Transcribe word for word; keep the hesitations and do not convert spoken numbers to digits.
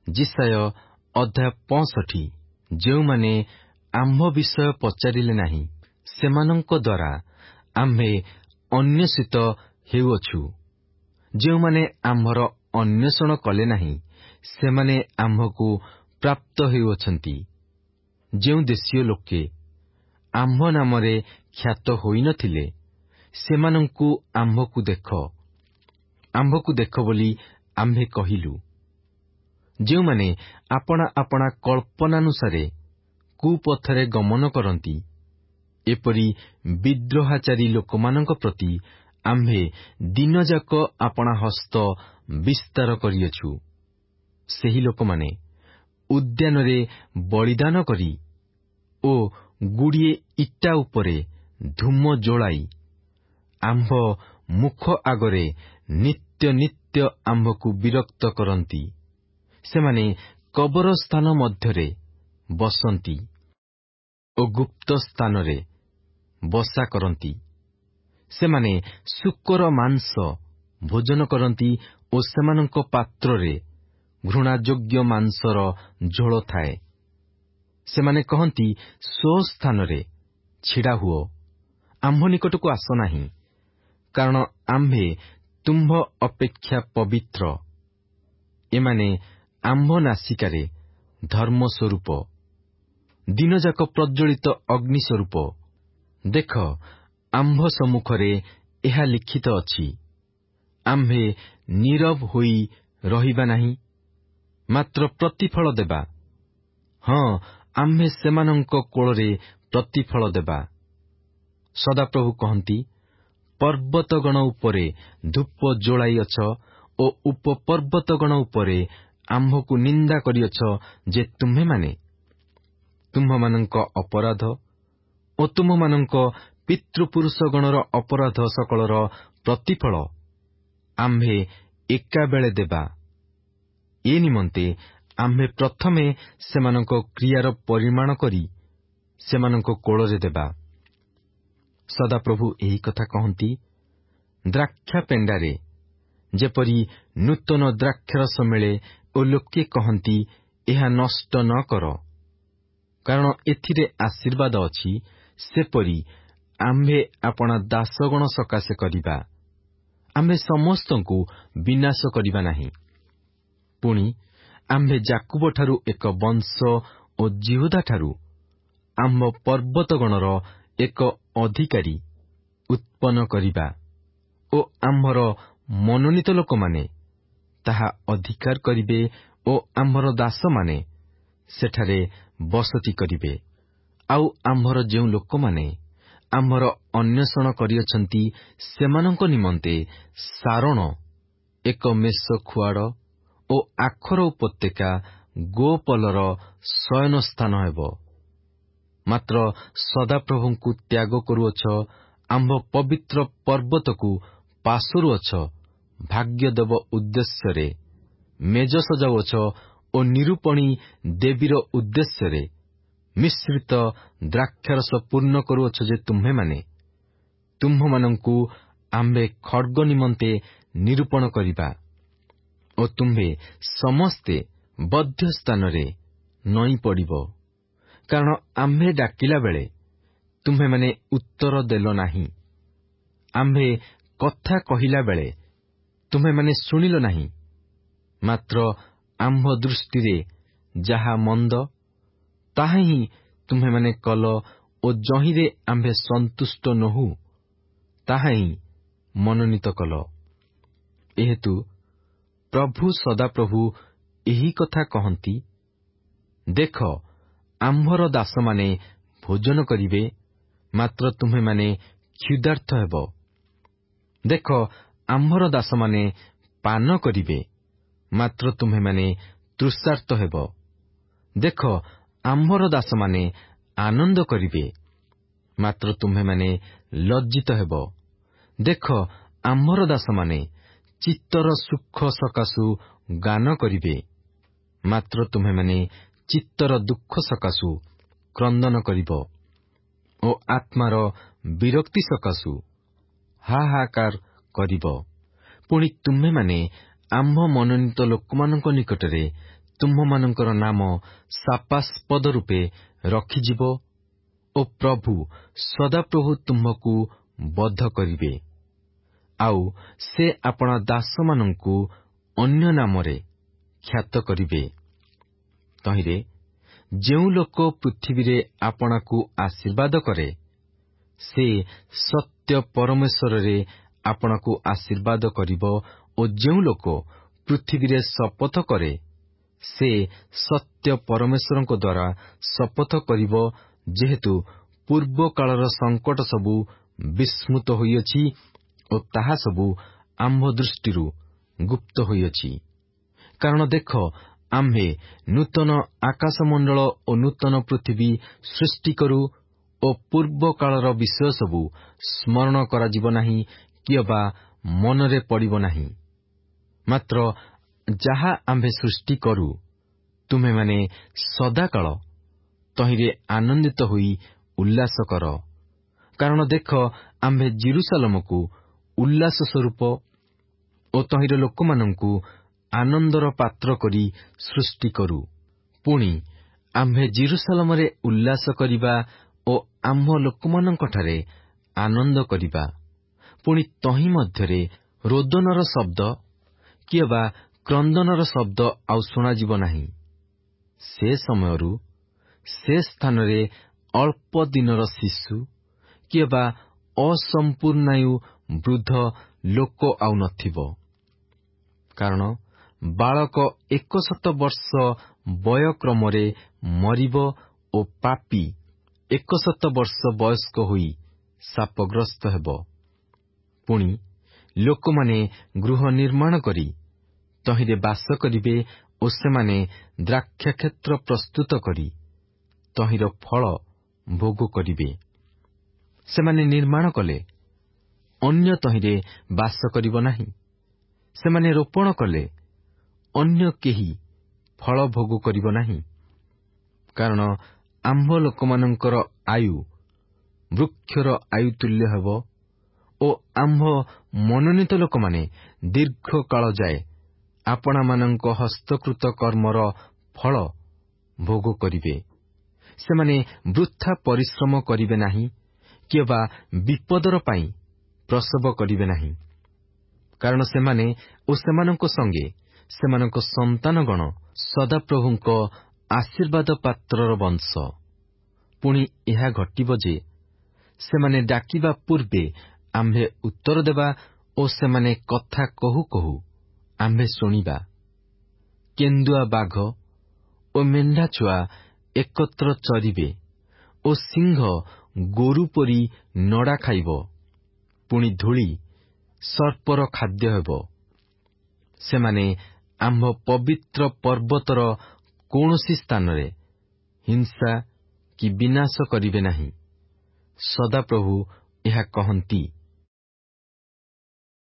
ଯିଶାୟ ଅଧ୍ୟାୟ ପଞ୍ଚଷଠି। ଯେଉଁମାନେ ଆମ୍ଭ ବିଷୟ ପଚାରିଲେ ନାହିଁ, ସେମାନଙ୍କ ଦ୍ୱାରା ଆମ୍ଭେ ଅନ୍ୱେଷିତ ହେଉଅଛୁ। ଯେଉଁମାନେ ଆମ୍ଭର ଅନ୍ୱେଷଣ କଲେ ନାହିଁ, ସେମାନେ ଆମ୍ଭକୁ ପ୍ରାପ୍ତ ହେଉଅଛନ୍ତି। ଯେଉଁ ଦେଶୀୟ ଲୋକେ ଆମ୍ଭ ନାମରେ ଖ୍ୟାତ ହୋଇନଥିଲେ, ସେମାନଙ୍କୁ ଆମ୍ଭକୁ ଦେଖ ଆମ୍ଭକୁ ଦେଖ ବୋଲି ଆମ୍ଭେ କହିଲୁ। ଯେଉଁମାନେ ଆପଣା ଆପଣା କଳ୍ପନାନୁସାରେ କୁପଥରେ ଗମନ କରନ୍ତି, ଏପରି ବିଦ୍ରୋହାଚାରୀ ଲୋକମାନଙ୍କ ପ୍ରତି ଆମ୍ଭେ ଦିନଯାକ ଆପଣା ହସ୍ତ ବିସ୍ତାର କରିଅଛୁ। ସେହି ଲୋକମାନେ ଉଦ୍ୟାନରେ ବଳିଦାନ କରି ଓ ଗୁଡ଼ିଏ ଇଟା ଉପରେ ଧୂମ ଜଳାଇ ଆମ୍ଭ ମୁଖ ଆଗରେ ନିତ୍ୟ ନିତ୍ୟ ଆମ୍ଭକୁ ବିରକ୍ତ କରନ୍ତି। ସେମାନେ କବରସ୍ଥାନ ମଧ୍ୟରେ ବସନ୍ତି ଓ ଗୁପ୍ତ ସ୍ଥାନରେ ବସା କରନ୍ତି। ସେମାନେ ଶୂକର ମାଂସ ଭୋଜନ କରନ୍ତି ଓ ସେମାନଙ୍କ ପାତ୍ରରେ ଘୃଣାଯୋଗ୍ୟ ମାଂସର ଝୋଳ ଥାଏ। ସେମାନେ କହନ୍ତି, ସ୍ୱସ୍ଥାନରେ ଛିଡ଼ା ହୁଅ, ଆମ୍ଭ ନିକଟକୁ ଆସ ନାହିଁ, କାରଣ ଆମ୍ଭେ ତୁମ୍ଭ ଅପେକ୍ଷା ପବିତ୍ର। ଏମାନେ ଆମ୍ଭ ନାସିକାରେ ଧର୍ମ ସ୍ୱରୂପ, ଦିନଯାକ ପ୍ରଜ୍ୱଳିତ ଅଗ୍ନି ସ୍ୱରୂପ। ଦେଖ, ଆମ୍ଭ ସମ୍ମୁଖରେ ଏହା ଲିଖିତ ଅଛି। ଆମ୍ଭେ ନୀରବ ହୋଇ ରହିବା ନାହିଁ, ମାତ୍ର ପ୍ରତିଫଳ ଦେବା। ହଁ, ଆମ୍ଭେ ସେମାନଙ୍କ କୋଳରେ ପ୍ରତିଫଳ ଦେବା। ସଦାପ୍ରଭୁ କହନ୍ତି, ପର୍ବତଗଣ ଉପରେ ଧୂପ ଜଳାଇଅଛ ଓ ଉପପର୍ବତଗଣ ଉପରେ ଆମ୍ଭକୁ ନିନ୍ଦା କରିଅଛ ଯେ ତୁମ୍ଭେମାନେ ତୁମ୍ଭମାନଙ୍କ ଅପରାଧ ଓ ତୁମ୍ଭମାନଙ୍କ ପିତୃପୁରୁଷଗଣର ଅପରାଧ ସକଳର ପ୍ରତିଫଳ ଆମ୍ଭେ ଏକାବେଳେ ଦେବା। ଏ ନିମନ୍ତେ ଆମ୍ଭେ ପ୍ରଥମେ ସେମାନଙ୍କ କ୍ରିୟାର ପରିମାଣ କରି ସେମାନଙ୍କ କୋଳରେ ଦେବା। ସଦାପ୍ରଭୁ ଏହି କଥା କହନ୍ତି, ଦ୍ରାକ୍ଷା ପେଣ୍ଡାରେ ଯେପରି ନୂତନ ଦ୍ରାକ୍ଷାରସ ମିଳେ ଓ ଲୋକେ କହନ୍ତି, ଏହା ନଷ୍ଟ ନ କର, କାରଣ ଏଥିରେ ଆଶୀର୍ବାଦ ଅଛି, ସେପରି ଆମ୍ଭେ ଆପଣା ଦାସଗଣ ସକାଶେ କରିବା। ଆମ୍ଭେ ସମସ୍ତଙ୍କୁ ବିନାଶ କରିବା ନାହିଁ। ପୁଣି ଆମ୍ଭେ ଯାକୁବଠାରୁ ଏକ ବଂଶ ଓ ଯିହୁଦାଠାରୁ ଆମ୍ଭ ପର୍ବତଗଣର ଏକ ଅଧିକାରୀ ଉତ୍ପନ୍ନ କରିବା ଓ ଆମ୍ଭର ମନୋନୀତ ଲୋକମାନେ ତାହା ଅଧିକାର କରିବେ ଓ ଆମ୍ଭର ଦାସମାନେ ସେଠାରେ ବସତି କରିବେ। ଆଉ ଆମ୍ଭର ଯେଉଁ ଲୋକମାନେ ଆମ୍ଭର ଅନ୍ୱେଷଣ କରିଅଛନ୍ତି, ସେମାନଙ୍କ ନିମନ୍ତେ ସାରଣ ଏକ ମେଷ ଖୁଆଡ଼ ଓ ଆଖର ଉପତ୍ୟକା ଗୋପଲର ଶୟନସ୍ଥାନ ହେବ। ମାତ୍ର ସଦାପ୍ରଭୁଙ୍କୁ ତ୍ୟାଗ କରୁଅଛ, ଆମ୍ଭ ପବିତ୍ର ପର୍ବତକୁ ପାଶୋରୁଅଛ, ଭାଗ୍ୟଦେବ ଉଦ୍ଦେଶ୍ୟରେ ମେଜ ସଜାଉଅଛ ଓ ନିରୂପଣୀ ଦେବୀର ଉଦ୍ଦେଶ୍ୟରେ ମିଶ୍ରିତ ଦ୍ରାକ୍ଷାରସ ପୂର୍ଣ୍ଣ କରୁଅଛ ଯେ ତୁମ୍ଭେମାନେ ତୁମ୍ଭମାନଙ୍କୁ ଆମ୍ଭେ ଖड्ग ନିମନ୍ତେ ନିରୂପଣ କରିବା ଓ ତୁମ୍ଭେ ସମସ୍ତେ ବଧ୍ୟ ସ୍ଥାନରେ ନଇଁ ପଡ଼ିବ। କାରଣ ଆମ୍ଭେ ଡାକିଲା ବେଳେ ତୁମ୍ଭେମାନେ ଉତ୍ତର ଦେଲ ନାହିଁ, ଆମ୍ଭେ କଥା କହିଲା ବେଳେ ତୁମ୍ଭେମାନେ ଶୁଣିଲ ନାହିଁ। ମାତ୍ର ଆମ୍ଭ ଦୃଷ୍ଟିରେ ଯାହା ମନ୍ଦ, ତାହା ହିଁ ତୁମ୍ଭେମାନେ କଲ ଓ ଯହିଁରେ ଆମ୍ଭେ ସନ୍ତୁଷ୍ଟ ନୋହୁ, ତାହା ହିଁ ମନୋନୀତ କଲ। ଏହେତୁ ପ୍ରଭୁ ସଦାପ୍ରଭୁ ଏହି କଥା କହନ୍ତି, ଦେଖ, ଆମ୍ଭର ଦାସମାନେ ଭୋଜନ କରିବେ, ମାତ୍ର ତୁମ୍ଭେମାନେ କ୍ଷୁଧାର୍ଥ ହେବ। ଦେଖ, ଆମ୍ଭର ଦାସମାନେ ପାନ କରିବେ, ମାତ୍ର ତୁମ୍ଭେମାନେ ତୃଷାର୍ତ୍ତ ହେବ। ଦେଖ, ଆମ୍ଭର ଦାସମାନେ ଆନନ୍ଦ କରିବେ, ମାତ୍ର ତୁମ୍ଭେମାନେ ଲଜ୍ଜିତ ହେବ। ଦେଖ, ଆମ୍ଭର ଦାସମାନେ ଚିତ୍ତର ସୁଖ ସକାଶୁ ଗାନ କରିବେ, ମାତ୍ର ତୁମ୍ଭେମାନେ ଚିତ୍ତର ଦୁଃଖ ସକାଶୁ କ୍ରନ୍ଦନ କରିବ ଓ ଆତ୍ମାର ବିରକ୍ତି ସକାଶୁ ହାହାକାର କରିବ। ପୁଣି ତୁମ୍ଭେମାନେ ଆମ୍ଭ ମନୋନୀତ ଲୋକମାନଙ୍କ ନିକଟରେ ତୁମ୍ଭମାନଙ୍କର ନାମ ଶାପାସ୍ପଦ ରୂପେ ରଖିଯିବ ଓ ପ୍ରଭୁ ସଦାପ୍ରଭୁ ତୁମ୍ଭକୁ ବଦ୍ଧ କରିବେ। ଆଉ ସେ ଆପଣା ଦାସମାନଙ୍କୁ ଅନ୍ୟ ନାମରେ ଖ୍ୟାତ କରିବେ। ତହିଁରେ ଯେଉଁ ଲୋକ ପୃଥିବୀରେ ଆପଣାକୁ ଆଶୀର୍ବାଦ କରେ, ସେ ସତ୍ୟ ପରମେଶ୍ୱରରେ ଆପଣାକୁ ଆଶୀର୍ବାଦ କରିବ ଓ ଯେଉଁ ଲୋକ ପୃଥିବୀରେ ଶପଥ କରେ, ସେ ସତ୍ୟ ପରମେଶ୍ୱରଙ୍କ ଦ୍ୱାରା ଶପଥ କରିବ, ଯେହେତୁ ପୂର୍ବ କାଳର ସଙ୍କଟ ସବୁ ବିସ୍ମୃତ ହୋଇଅଛି ଓ ତାହା ସବୁ ଆମ୍ଭ ଦୃଷ୍ଟିରୁ ଗୁପ୍ତ ହୋଇଅଛି। କାରଣ ଦେଖ, ଆମ୍ଭେ ନୂତନ ଆକାଶମଣ୍ଡଳ ଓ ନୂତନ ପୃଥିବୀ ସୃଷ୍ଟି କରୁ ଓ ପୂର୍ବ କାଳର ବିଷୟ ସବୁ ସ୍ମରଣ କରାଯିବ ନାହିଁ କିମ୍ବା ମନରେ ପଡ଼ିବ ନାହିଁ। ମାତ୍ର ଯାହା ଆମ୍ଭେ ସୃଷ୍ଟି କରୁ, ତୁମେମାନେ ସଦାକାଳ ତହିଁରେ ଆନନ୍ଦିତ ହୋଇ ଉଲ୍ଲାସ କର। କାରଣ ଦେଖ, ଆମ୍ଭେ ଜେରୁସାଲେମକୁ ଉଲ୍ଲାସ ସ୍ୱରୂପ ଓ ତହିଁର ଲୋକମାନଙ୍କୁ ଆନନ୍ଦର ପାତ୍ର କରି ସୃଷ୍ଟି କରୁ। ପୁଣି ଆମ୍ଭେ ଜେରୁସାଲେମରେ ଉଲ୍ଲାସ କରିବା ଓ ଆମ୍ଭ ଲୋକମାନଙ୍କଠାରେ ଆନନ୍ଦ କରିବା। ପୁଣି ତହିଁ ମଧ୍ୟରେ ରୋଦନର ଶବ୍ଦ କିମ୍ବା କ୍ରନ୍ଦନର ଶବ୍ଦ ଆଉ ଶୁଣାଯିବ ନାହିଁ। ସେ ସମୟରୁ ସେ ସ୍ଥାନରେ ଅଳ୍ପ ଦିନର ଶିଶୁ କିମ୍ବା ଅସମ୍ପୂର୍ଣ୍ଣାୟୁ ବୃଦ୍ଧ ଲୋକ ଆଉ ନଥିବ। କାରଣ ବାଳକ ଏକଶତ ବର୍ଷ ବୟକ୍ରମରେ ମରିବ ଓ ପାପୀ ଏକଶତ ବର୍ଷ ବୟସ୍କ ହୋଇ ଶାପଗ୍ରସ୍ତ ହେବ। ପୁଣି ଲୋକମାନେ ଗୃହ ନିର୍ମାଣ କରି ତହିଁରେ ବାସ କରିବେ ଓ ସେମାନେ ଦ୍ରାକ୍ଷାକ୍ଷେତ୍ର ପ୍ରସ୍ତୁତ କରି ତହିଁର ଫଳ ଭୋଗ କରିବେ। ସେମାନେ ନିର୍ମାଣ କଲେ, ଅନ୍ୟ ତହିଁରେ ବାସ କରିବ ନାହିଁ। ସେମାନେ ରୋପଣ କଲେ, ଅନ୍ୟ କେହି ଫଳ ଭୋଗ କରିବ ନାହିଁ। କାରଣ ଆମ୍ଭ ଲୋକମାନଙ୍କର ଆୟୁ ବୃକ୍ଷର ଆୟୁ ତୁଲ୍ୟ ହେବ ଓ ଆମ୍ଭ ମନୋନୀତ ଲୋକମାନେ ଦୀର୍ଘ କାଳ ଯାଏ ଆପଣାମାନଙ୍କ ହସ୍ତକୃତ କର୍ମର ଫଳ ଭୋଗ କରିବେ। ସେମାନେ ବୃଥା ପରିଶ୍ରମ କରିବେ ନାହିଁ କିମ୍ବା ବିପଦର ପାଇଁ ପ୍ରସବ କରିବେ ନାହିଁ। କାରଣ ସେମାନେ ଓ ସେମାନଙ୍କ ସଙ୍ଗେ ସେମାନଙ୍କ ସନ୍ତାନଗଣ ସଦାପ୍ରଭୁଙ୍କ ଆଶୀର୍ବାଦ ପାତ୍ରର ବଂଶ। ପୁଣି ଏହା ଘଟିବ ଯେ, ସେମାନେ ଡାକିବା ପୂର୍ବେ ଆମ୍ଭେ ଉତ୍ତର ଦେବା ଓ ସେମାନେ କଥା କହୁ କହୁ ଆମ୍ଭେ ଶୁଣିବା। କେନ୍ଦୁଆ ବାଘ ଓ ମେଣ୍ଢାଛୁଆ ଏକତ୍ର ଚରିବେ ଓ ସିଂହ ଗୋରୁ ପରି ନଡ଼ା ଖାଇବ। ପୁଣି ଧୂଳି ସର୍ପର ଖାଦ୍ୟ ହେବ। ସେମାନେ ଆମ୍ଭ ପବିତ୍ର ପର୍ବତର କୌଣସି ସ୍ଥାନରେ ହିଂସା କି ବିନାଶ କରିବେ ନାହିଁ। ସଦାପ୍ରଭୁ ଏହା କହନ୍ତି।